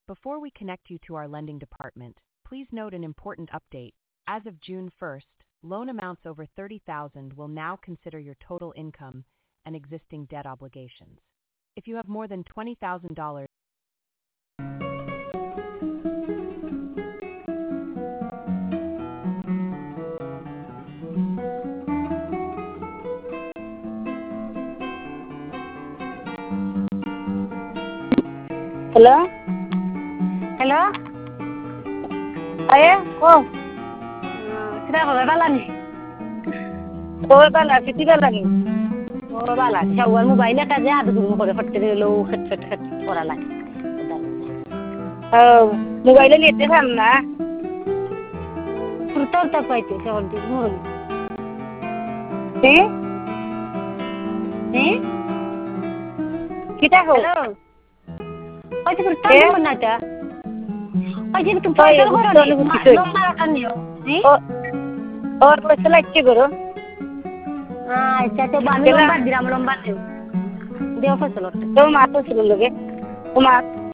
Before we connect you to our lending department, please note an important update. As of June 1st, loan amounts over $30,000 will now consider your total income and existing debt obligations. If you have more than $20,000, Hello? Hello? Aye, oh, Kita kau balani. oh, bala, kiti bala ni. Oh balani. Syawal mobile ka dia ada tu kau dapat terlalu khat orang lagi. Oh, mobile ni ete sam na. Pertol tak pakai syawal tu murni. Eh? Eh? Kita ho. Hello? Kau tu pertol mana ada? Kau jadi tu Oh, pertol kau pertol ni. ni betul. Nombor kan dia. Eh? और पैसा इतने करो Ah, itu bahan lomba, diram lomba tu. Dia apa selot? तो मातो सुन लोगे तो मात